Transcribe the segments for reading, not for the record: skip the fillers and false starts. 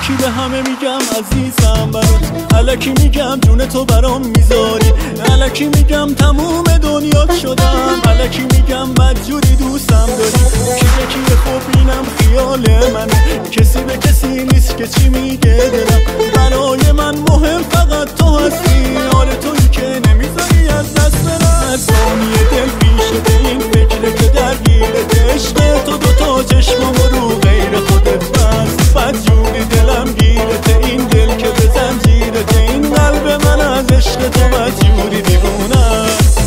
الکی به همه میگم عزیزم برات، الکی میگم جون تو برام میذاری، الکی میگم تموم دنیا شدم، الکی میگم بدجوری دوستم داری. کی خوب اینم خیال منه، کسی به کسی نیست که چی میگه دلم. برای من مهم فقط تو هستی، حال تویی که نمیذاری از دست برم. ثانیه دل پیشه این فکره که درگیره عشق تو، دوتا چشمامو رو غیر خودت بس. بدجوری دلم گیرته این دل که به زنجیرته، این قلب من از عشق تو بدجوری دیوونه است.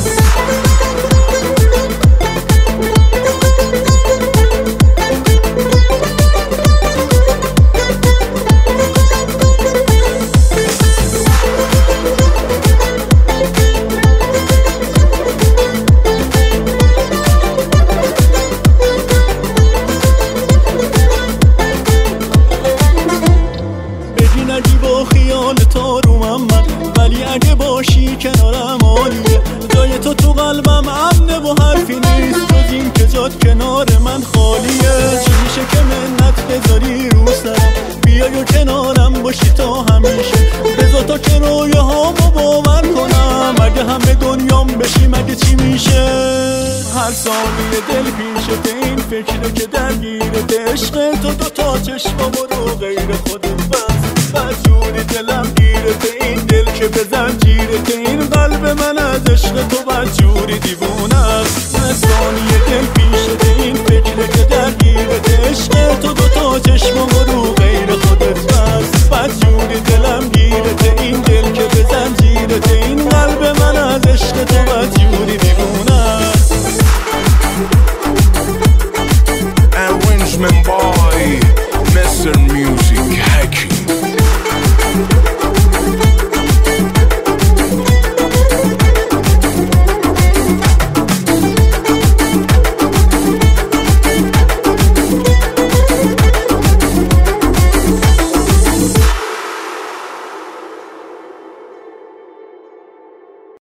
نگی با خیال تو رومم من، ولی اگه باشی کنارم عالیه. جای تو قلبم امنه و حرفی نیست جز این که جات کنار من خالیه. چی میشه که منت بذاری رو سرم، بیای و کنارم باشی تا همیشه. بذار تا که رویاهامو باور کنم، اگه همه دنیام بشی مگه چی میشه. هر ثانیه دل پیشته این فکره که درگیره عشق تو، دوتا چشمامو رو غیر خودت بس. بدجوری دلم گیرته این دل که به زنجیرته، این قلب من از عشق تو بدجوری دیوونه است. ثانیه دل پیشته این فکره که درگیره عشق تو، دوتا چشم